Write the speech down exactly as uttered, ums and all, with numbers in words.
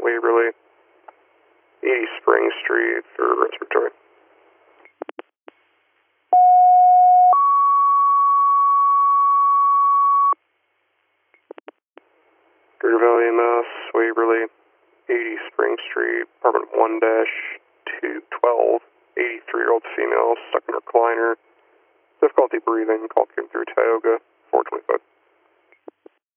Waverly, eighty Spring Street for respiratory. Greater Valley M S, Waverly, eighty Spring Street, apartment one dash two twelve, eighty-three-year-old female, stuck in recliner, difficulty breathing, call came through Tioga, four twenty-five.